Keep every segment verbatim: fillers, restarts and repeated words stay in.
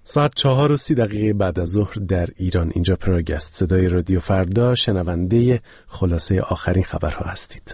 ساعت چهار و سی دقیقه بعد از ظهر در ایران. اینجا پراگست، صدای رادیو فردا. شنونده خلاصه آخرین خبرها هستید.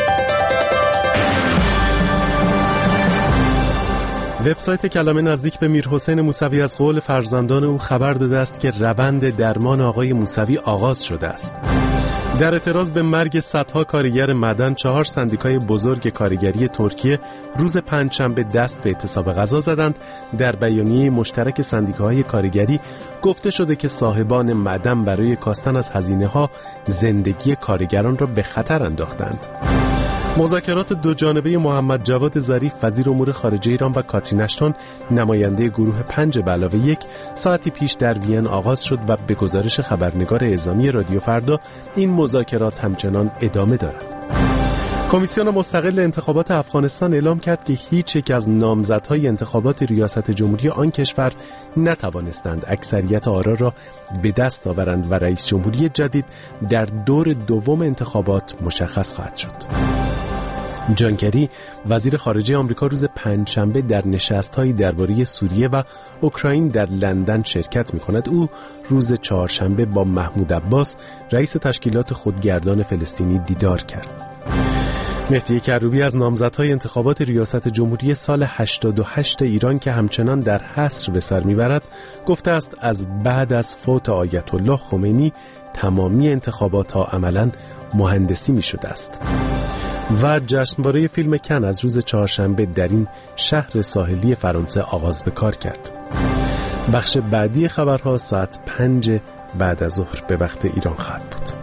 وبسایت کلمه نزدیک به میرحسین موسوی از قول فرزندان او خبر داده است که روند درمان آقای موسوی آغاز شده است. در اعتراض به مرگ صدها کارگر معدن، چهار سندیکای بزرگ کارگری ترکیه روز پنجشنبه دست به اعتصاب غذا زدند. در بیانیه مشترک سندیکاهای کارگری گفته شده که صاحبان معدن برای کاستن از هزینه‌ها زندگی کارگران را به خطر انداختند. مذاکرات دو جانبه محمد جواد ظریف وزیر امور خارجه ایران و کاترین اشتون نماینده گروه پنج به علاوه یک ساعتی پیش در وین آغاز شد و به گزارش خبرنگار اعزامی رادیو فردا این مذاکرات همچنان ادامه دارد. کمیسیون مستقل انتخابات افغانستان اعلام کرد که هیچ یک از نامزدهای انتخابات ریاست جمهوری آن کشور نتوانستند اکثریت آرا را به دست آورند و رئیس جمهوری جدید در دور دوم انتخابات مشخص خواهد شد. جان کری وزیر خارجه آمریکا روز پنجشنبه در نشست‌هایی درباره سوریه و اوکراین در لندن شرکت می‌کند. او روز چهارشنبه با محمود عباس رئیس تشکیلات خودگردان فلسطینی دیدار کرد. مهدی کروبی از نامزدهای انتخابات ریاست جمهوری سال هشتاد و هشت ایران که همچنان در حصر به سر میبرد گفته است از بعد از فوت آیت الله خمینی تمامی انتخابات ها عملاً مهندسی می شده است. و جشنواره فیلم کن از روز چهارشنبه در این شهر ساحلی فرانسه آغاز به کار کرد. بخش بعدی خبرها ساعت پنج بعد از ظهر به وقت ایران خواهد بود.